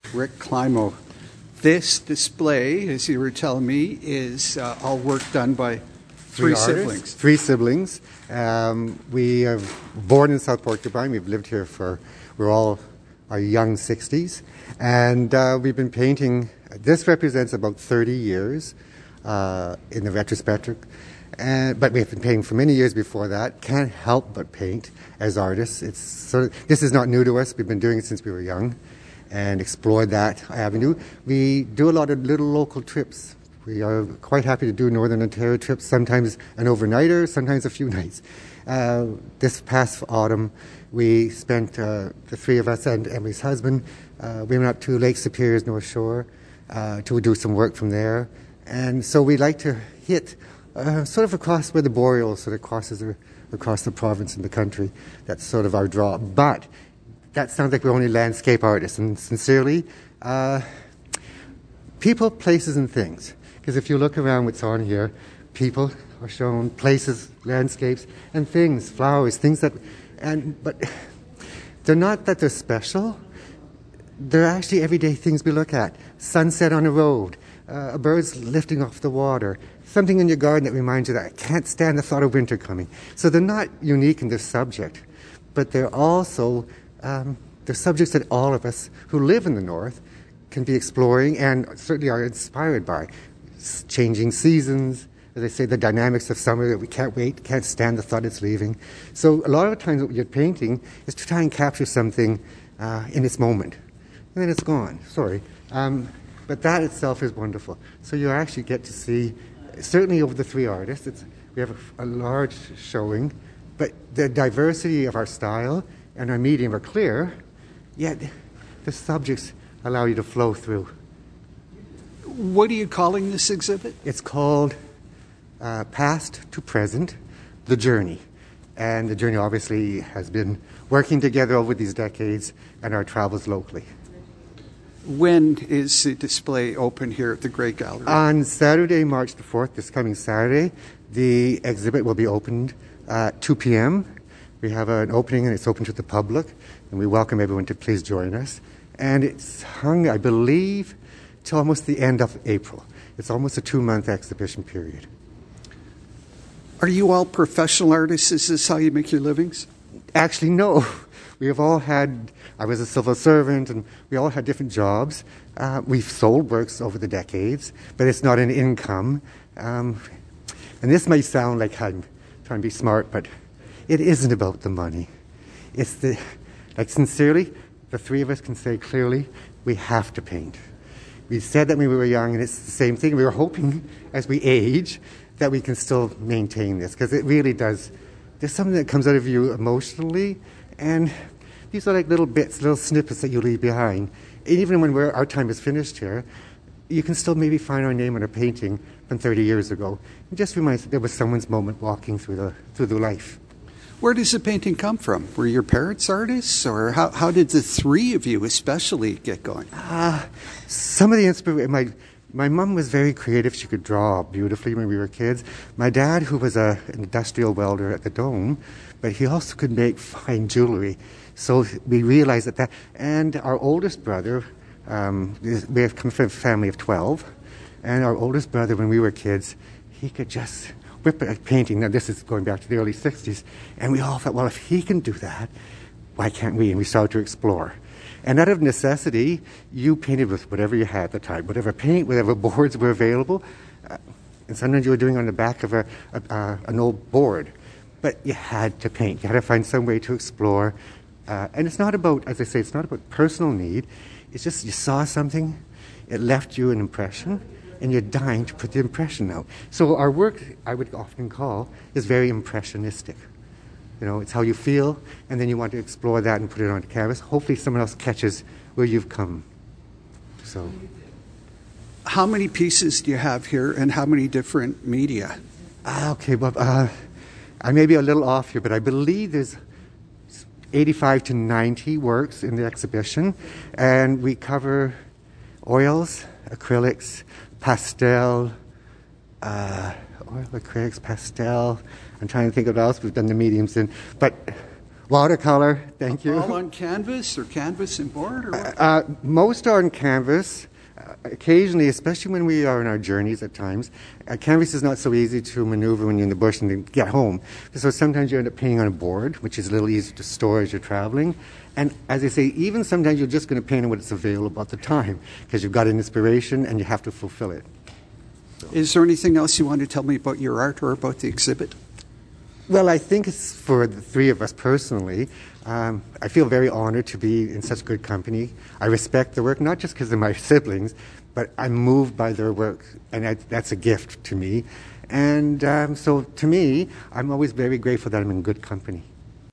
Rick Climo. This display, as you were telling me, is all work done by three siblings. Three siblings. We are born in South Porcupine. We've lived here we're all our young 60s. And we've been painting. This represents about 30 years in the retrospective. But we've been painting for many years before that. Can't help but paint as artists. This is not new to us. We've been doing it since we were young and explored that avenue. We do a lot of little local trips. We are quite happy to do Northern Ontario trips, sometimes an overnighter, sometimes a few nights. This past autumn, we spent, the three of us and Emily's husband, we went up to Lake Superior's North Shore to do some work from there. And so we like to hit sort of across where the Boreal sort of crosses across the province and the country. That's sort of our draw. But that sounds like we're only landscape artists. And sincerely, people, places, and things. Because if you look around what's on here, people are shown, places, landscapes, and things, flowers, things that... But they're not that they're special. They're actually everyday things we look at. Sunset on a road, a bird's lifting off the water, something in your garden that reminds you that I can't stand the thought of winter coming. So they're not unique in their subject, but they're also they're subjects that all of us who live in the North can be exploring and certainly are inspired by. Changing seasons, as I say, the dynamics of summer that we can't wait, can't stand the thought it's leaving. So a lot of times what you're painting is to try and capture something in its moment. And then it's gone, sorry. But that itself is wonderful. So you actually get to see, certainly over the three artists, we have a large showing, but the diversity of our style and our medium are clear, yet the subjects allow you to flow through. What are you calling this exhibit? It's called Past to Present, The Journey. And the journey obviously has been working together over these decades and our travels locally. When is the display open here at the Grey Gallery? On Saturday, March the 4th, this coming Saturday, the exhibit will be opened at 2 p.m. We have an opening and it's open to the public, and we welcome everyone to please join us. And it's hung, I believe, till almost the end of April. It's almost a 2-month exhibition period. Are you all professional artists? Is this how you make your livings? Actually, no. We have all had, I was a civil servant, and we all had different jobs. We've sold works over the decades, but it's not an income. And this may sound like I'm trying to be smart, but it isn't about the money. It's sincerely, the three of us can say clearly, we have to paint. We said that when we were young, and it's the same thing. We were hoping, as we age, that we can still maintain this, because it really does. There's something that comes out of you emotionally, and these are like little bits, little snippets that you leave behind. And even when our time is finished here, you can still maybe find our name on a painting from 30 years ago. It just reminds you there was someone's moment walking through the life. Where does the painting come from? Were your parents artists, or how did the three of you especially get going? Some of the inspiration, my mom was very creative. She could draw beautifully when we were kids. My dad, who was an industrial welder at the Dome, but he also could make fine jewelry. So we realized that. And our oldest brother, we have come from a family of 12, and our oldest brother, when we were kids, he could just whip a painting. Now, this is going back to the early 60s, and we all thought, well, if he can do that, why can't we? And we started to explore. And out of necessity, you painted with whatever you had at the time, whatever paint, whatever boards were available. And sometimes you were doing on the back of an old board. But you had to paint. You had to find some way to explore. And it's not about, as I say, it's not about personal need. It's just you saw something, it left you an impression, and you're dying to put the impression out. So our work, I would often call, is very impressionistic. You know, it's how you feel, and then you want to explore that and put it onto canvas. Hopefully someone else catches where you've come. So, how many pieces do you have here, and how many different media? Okay, well, I may be a little off here, but I believe there's 85 to 90 works in the exhibition, and we cover oils, acrylics, pastel, I'm trying to think of what else we've done the mediums in, but Watercolor, thank you. All on canvas or canvas and board? Or what? Most are on canvas. Occasionally, especially when we are on our journeys at times, canvas is not so easy to maneuver when you're in the bush and then get home. So sometimes you end up painting on a board, which is a little easier to store as you're traveling. And as I say, even sometimes you're just going to paint on what's available at the time because you've got an inspiration and you have to fulfill it. Is there anything else you want to tell me about your art or about the exhibit? Well, I think it's for the three of us personally. I feel very honored to be in such good company. I respect the work, not just because they're my siblings, but I'm moved by their work, and that's a gift to me. And so to me, I'm always very grateful that I'm in good company.